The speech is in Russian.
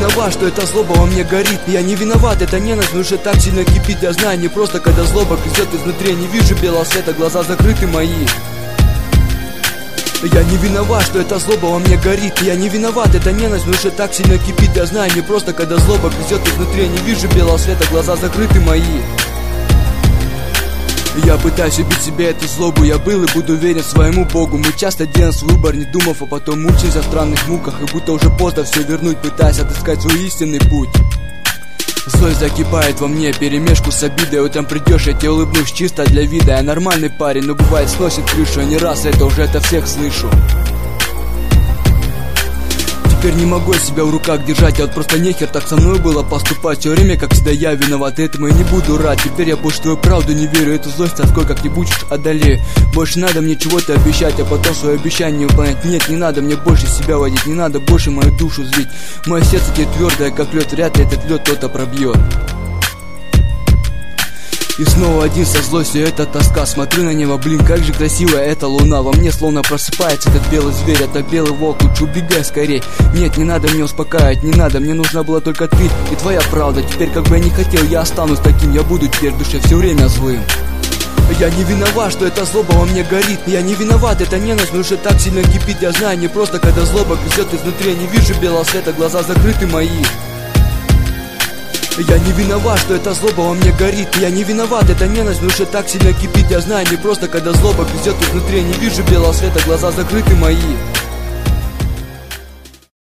виноват, что эта злоба во мне горит. Я не виноват, это ненависть в душе так сильно кипит. Я знаю, не просто когда злоба грызет изнутри. Я не вижу белого света, глаза закрыты мои. Я не виноват, что эта злоба во мне горит. Я не виноват, это ненависть в душе так сильно кипит. Я знаю, не просто когда злоба грызет изнутри. Я не вижу белого света, глаза закрыты мои. Я пытаюсь убить себе эту злобу. Я был и буду верен своему Богу. Мы часто делаем свой выбор, не думав, а потом мучаемся в странных муках. И будто уже поздно все вернуть, пытаясь отыскать свой истинный путь. Злость закипает во мне, перемешку с обидой. Утром придешь, я тебе улыбнусь чисто для вида. Я нормальный парень, но бывает сносит крышу. Я не раз это всех слышу. Теперь не могу себя в руках держать. А вот просто нехер так со мной было поступать. Все время, как всегда, я виноват, этому я не буду рад. Теперь я больше твою правду не верю. Эту злость тоской как-нибудь одолею. Больше надо мне чего-то обещать, а потом свое обещание выполнять. Нет, не надо мне больше себя водить. Не надо больше мою душу злить. Мое сердце теперь твердое, как лед. Вряд ли этот лед кто-то пробьет. И снова один со злостью, это тоска. Смотрю на небо, блин, как же красивая эта луна. Во мне словно просыпается этот белый зверь, это белый волк. Лучше убегай скорей. Нет, не надо мне успокаивать, не надо. Мне нужна была только ты и твоя правда. Теперь как бы я не хотел, я останусь таким. Я буду теперь в душе все время злым. Я не виноват, что эта злоба во мне горит. Я не виноват, это ненависть в душе так сильно кипит. Я знаю, не просто когда злоба грызет изнутри. Я не вижу белого света, глаза закрыты мои. Я не виноват, что эта злоба во мне горит. Я не виноват, это ненависть в душе так сильно кипит. Я знаю, не просто когда злоба грызет изнутри. Я не вижу белого света, глаза закрыты мои.